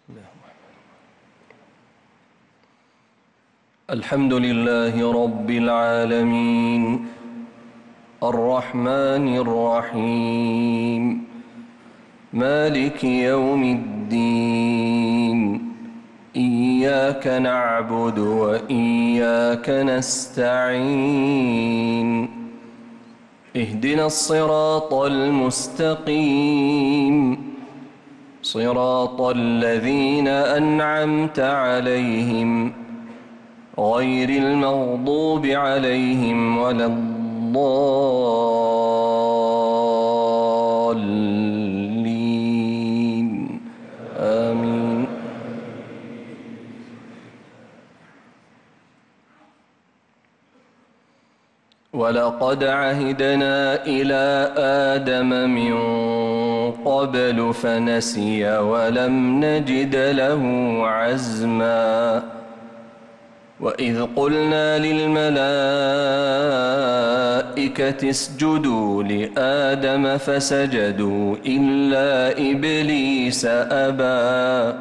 الحمد لله رب العالمين الرحمن الرحيم مالك يوم الدين إياك نعبد وإياك نستعين اهدنا الصراط المستقيم صراط الذين أنعمت عليهم غير المغضوب عليهم ولا الضالين آمين. ولقد عهدنا إلى آدم من قبل فنسي ولم نجد له عزما وإذ قلنا للملائكة اسجدوا لآدم فسجدوا إلا إبليس أبى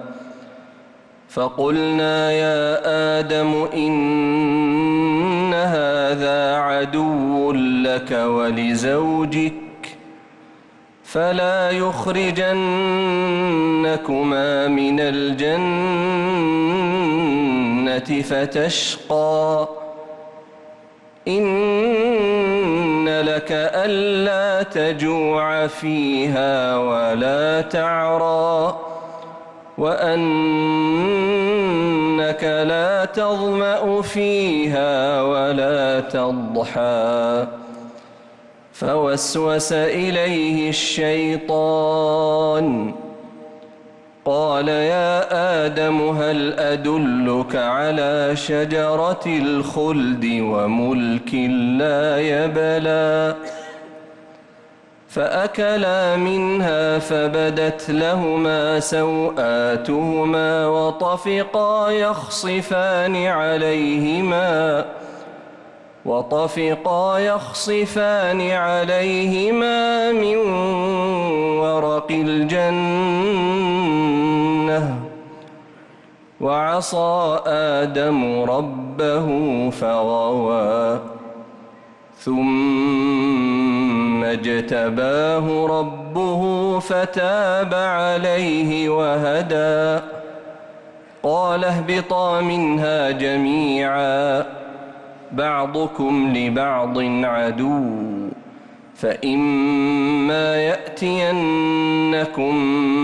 فقلنا يا آدم إن هذا عدو لك ولزوجك فلا يخرجنكما من الجنة فتشقى إن لك ألا تجوع فيها ولا تعرى وأنك لا تظمأ فيها ولا تضحى فوسوس إليه الشيطان قال يا آدم هل أدلك على شجرة الخلد وملك لا يبلى فأكلا منها فبدت لهما سوآتهما وطفقا يخصفان عليهما من ورق الجنة وعصى آدم ربه فغوى ثم اجتباه ربه فتاب عليه وهدى قال اهبطا منها جميعا بعضكم لبعض عدو فإما يأتينكم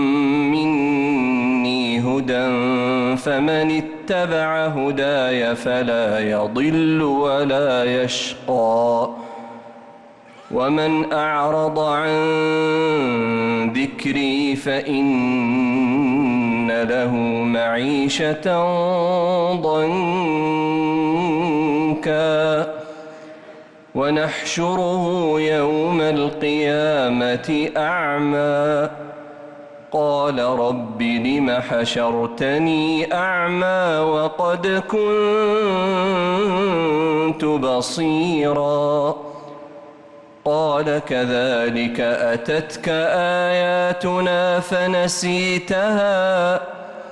مني هدى فمن اتبع هداي فلا يضل ولا يشقى ومن أعرض عن ذكري فإن له معيشة ضنكا ونحشره يوم القيامة أعمى قال رب لم حشرتني أعمى وقد كنت بصيرا قال كذلك أتتك آياتنا فنسيتها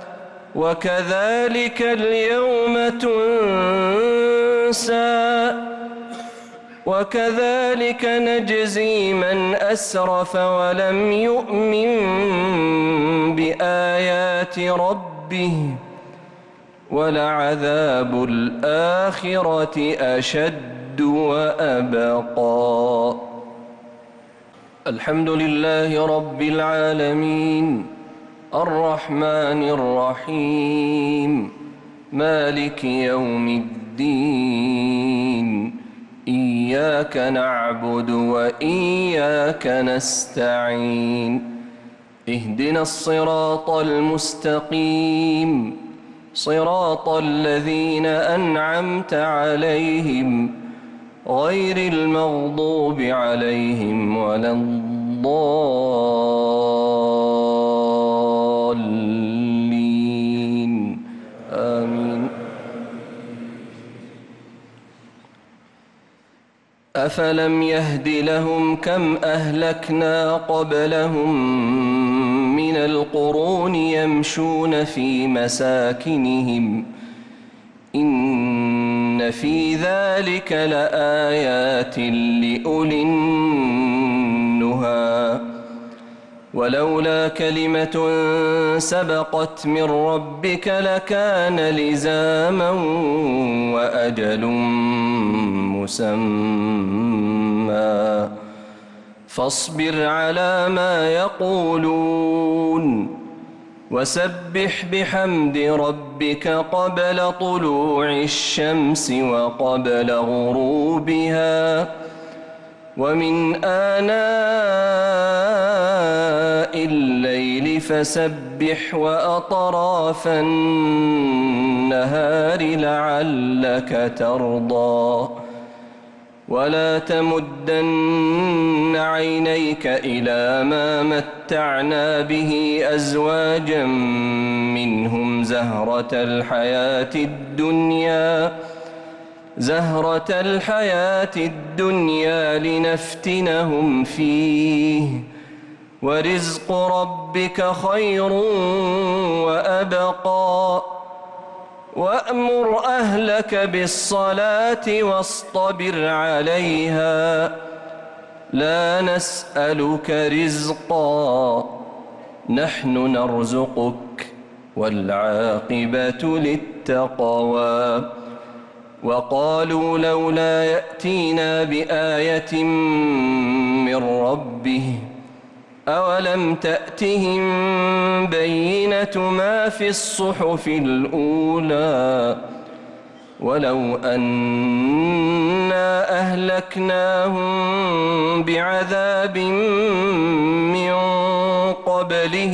وكذلك اليوم تنسى وكذلك نجزي من أسرف ولم يؤمن بآيات ربه ولعذاب الآخرة أشد وأبقى. الحمد لله رب العالمين الرحمن الرحيم مالك يوم الدين إياك نعبد وإياك نستعين اهدنا الصراط المستقيم صراط الذين أنعمت عليهم غير المغضوب عليهم ولا الضالين آمين. أفلم يهد لهم كم أهلكنا قبلهم من القرون يمشون في مساكنهم إن في ذلك لآيات لأولي النهى ولولا كلمة سبقت من ربك لكان لزاما وأجل مسمى فاصبر على ما يقولون وسبح بحمد ربك قبل طلوع الشمس وقبل غروبها ومن آناء الليل فسبح وأطراف النهار لعلك ترضى ولا تمدن عينيك إلى ما متعنا به أزواجا منهم زهرة الحياة الدنيا لنفتنهم فيه ورزق ربك خير وأبقى وأمر أهلك بالصلاة واصطبر عليها لا نسألك رزقا نحن نرزقك والعاقبة للتقوى وقالوا لولا يأتينا بآية من ربه أولم تأتهم بينة ما في الصحف الأولى ولو أنا أهلكناهم بعذاب من قبله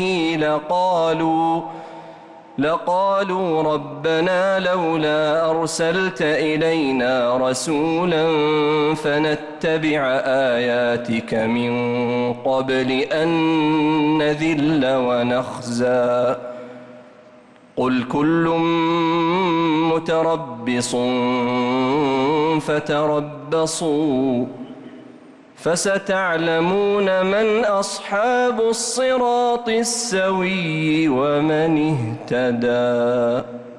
لقالوا ربنا لولا أرسلت إلينا رسولا فنتبع آياتك من قبل أن نذل ونخزى قل كل متربص فتربصوا فستعلمون من أصحاب الصراط السوي ومن اهتدى.